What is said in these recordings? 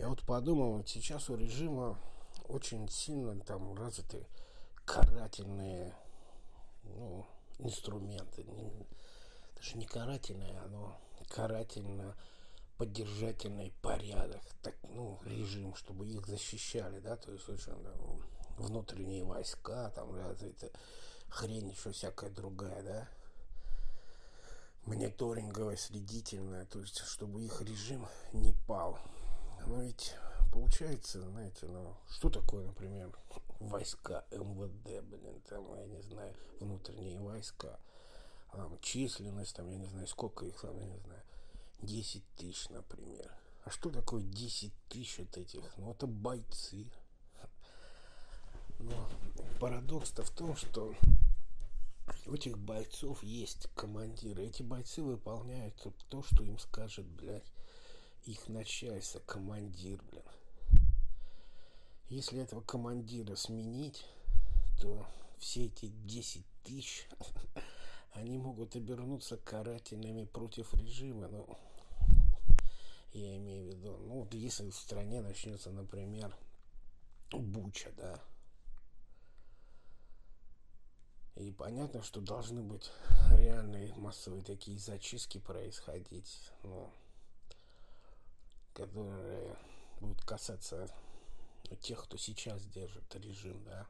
Я вот подумал, вот сейчас у режима очень сильно там развиты карательные, ну, инструменты. Даже не карательные, но карательно-поддержательный порядок. Так, ну, режим, чтобы их защищали, да, то есть очень внутренние войска, там развита хрень еще всякая другая, да, мониторинговая, следительная, то есть чтобы их режим не пал. Но ведь получается, знаете, ну, что такое, например, войска МВД, блин, там, я не знаю, внутренние войска, там, численность, там, я не знаю, сколько их там, я не знаю, 10 тысяч, например. А что такое 10 тысяч от этих? Ну, это бойцы. Но парадокс-то в том, что у этих бойцов есть командиры. Эти бойцы выполняют то, что им скажет, блядь, их начальство, командир, блин. Если этого командира сменить, то все эти 10 тысяч, они могут обернуться карательными против режима. Ну, я имею в виду, ну, вот если в стране начнется, например, буча, да, и понятно, что должны быть реальные массовые такие зачистки происходить, ну, которые будут касаться тех, кто сейчас держит режим, да.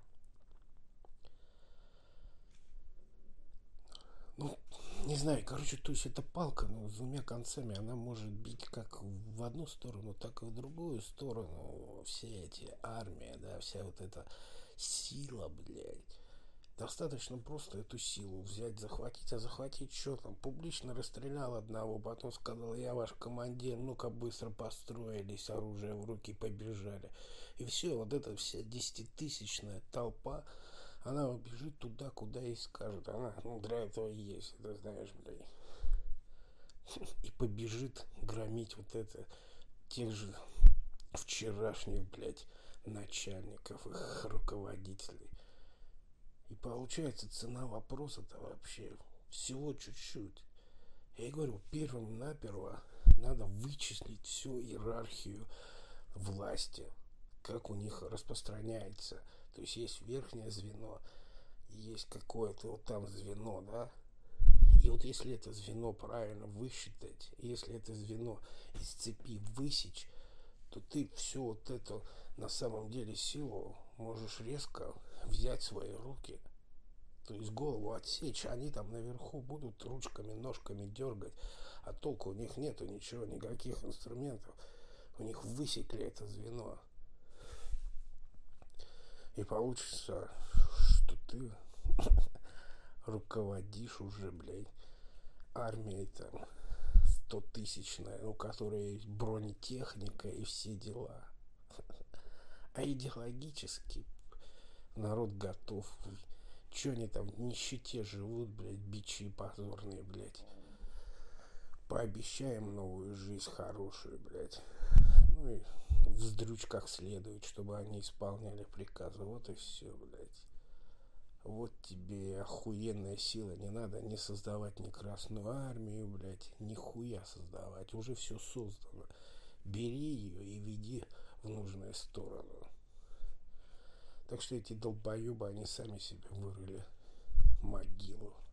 Ну, не знаю, короче, то есть эта палка, ну, с двумя концами, она может бить как в одну сторону, так и в другую сторону. Все эти армии, да, вся вот эта сила, блядь. Достаточно просто эту силу взять, захватить, а захватить что там? Публично расстрелял одного, потом сказал, я ваш командир, ну-ка быстро построились, оружие в руки, побежали. И все, вот эта вся десятитысячная толпа, она бежит туда, куда ей скажут. Она, ну, для этого и есть, это знаешь, блядь. И побежит громить вот это, тех же вчерашних, блядь, начальников, их руководителей. И получается, цена вопроса-то вообще всего чуть-чуть. Я и говорю, первым-наперво надо вычислить всю иерархию власти, как у них распространяется. То есть есть верхнее звено, есть какое-то вот там звено, да. И вот если это звено правильно высчитать, если это звено из цепи высечь, то ты всю вот эту на самом деле силу можешь резко взять в свои руки. То есть голову отсечь, они там наверху будут ручками, ножками дергать, а толку у них нету ничего, никаких инструментов. У них высекли это звено. И получится, что ты руководишь уже, блядь, армией там 100-тысячная, у которой есть бронетехника и все дела. А идеологически народ готов. Че они там в нищете живут, блядь, бичи позорные, блядь. Пообещаем новую жизнь хорошую, блядь. Ну и вздрючь как следует, чтобы они исполняли приказы. Вот и все, блядь. Вот тебе охуенная сила. Не надо ни создавать ни Красную Армию, блядь, ни хуя создавать. Уже все создано. Бери ее и веди в нужную сторону. Так что эти долбоебы, они сами себе вырыли могилу.